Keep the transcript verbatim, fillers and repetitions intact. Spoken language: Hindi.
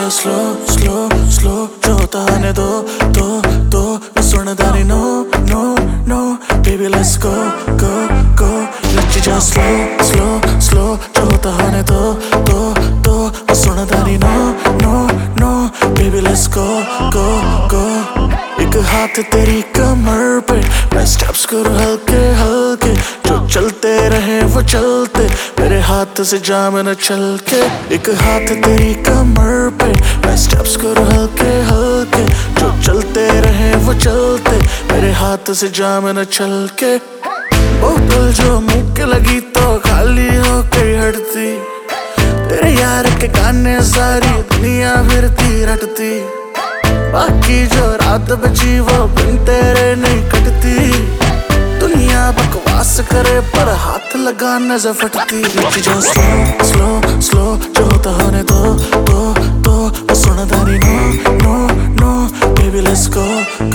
जा स्लो स्लो स्लो जो होता आने दो दो दो सुन दानी no no no baby let's go go go नच जा स्लो स्लो स्लो जो होता आने दो दो दो सुन दानी no no no baby let's go go go एक हाथ तेरी कमर पे मैं स्टेप्स करूँ हल्के हल्के जो चलते रहे वो चलते मेरे हाथ से जाम न चल के एक हाथ तेरी कमर पे मैं स्टेप्स करूँ हल्के हल्के जो चलते रहे वो चलते मेरे हाथ से जाम न चल के बोतल जो मुंह के लगी तो खाली हो गई हटती तेरे यार के गाने सारी दुनिया फिरती रटती बाकी जो रात बची वो बिन तेरे नहीं कटती दुनिया बकवास करे पर हाथ लगा नजर फटती नच जा स्लो स्लो स्लो जो होता होने दो दो दो सुन दानी no no no baby let's go